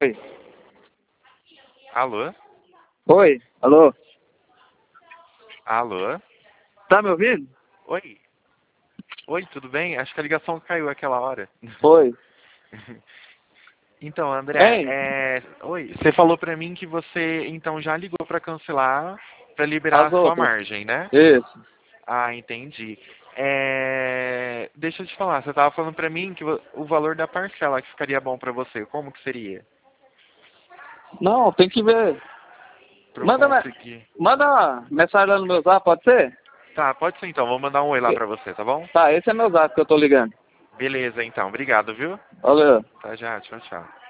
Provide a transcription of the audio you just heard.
Oi. Alô? Oi, alô? Alô? Tá me ouvindo? Oi? Oi, tudo bem? Acho que a ligação caiu aquela hora. Oi. Então, André, Hein? oi, você falou pra mim que você então já ligou pra cancelar, pra liberar As a sua outras. margem, né? Isso. Ah, entendi. Deixa eu te falar, você tava falando pra mim que o valor da parcela que ficaria bom pra você, como que seria? Não, tem que ver. Pra eu Manda, conseguir. manda uma mensagem lá no meu zap, pode ser? Tá, pode ser então, vou mandar um oi lá pra você, tá bom? Tá, esse é meu zap que eu tô ligando. Beleza, então, obrigado, viu? Valeu. Tá já, tchau, tchau.